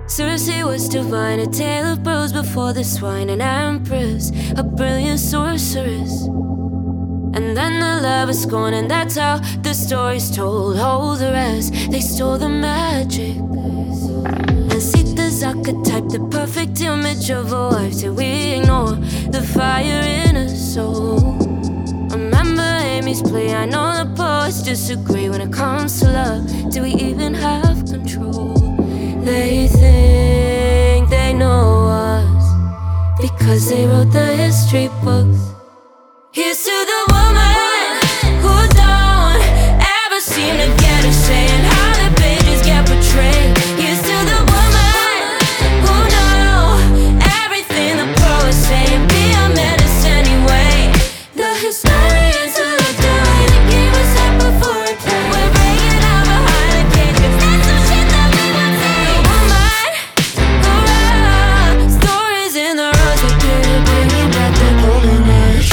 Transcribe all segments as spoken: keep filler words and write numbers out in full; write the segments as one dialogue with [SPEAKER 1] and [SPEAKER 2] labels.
[SPEAKER 1] Cersei was divine, a tale of pearls before the swine. An empress, a brilliant sorceress. And then the love was gone, and that's how the story's told. All the rest, they stole the magic. And Sita's archetype, the perfect image of a wife. Till we ignore the fire in her soul. Remember Amy's play, I know the poets disagree. When it comes to love, do we even have control? They think they know us because they wrote the history books. Here's to the woman who don't ever seem to get a say in how the pages get portrayed. Here's to the woman who know everything the poets say and be a menace anyway. The historians who looked away, they gave us that before it played. We're breaking out behind the cage, 'cause that's some shit that we won't say. The woman who wrote stories in the rose, we couldn't bring it back the golden age.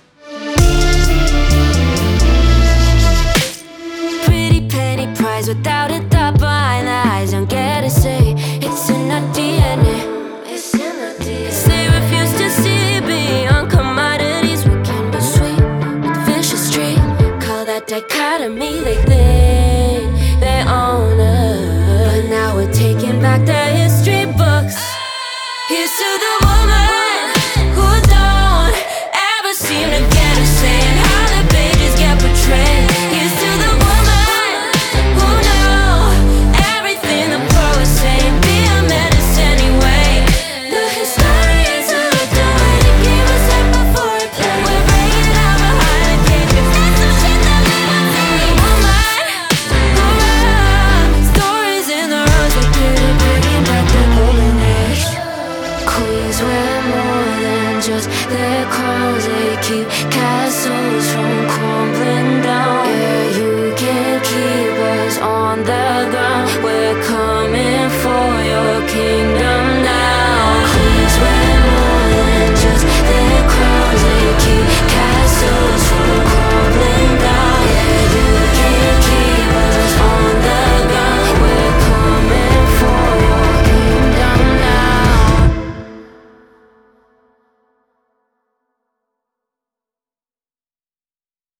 [SPEAKER 1] Without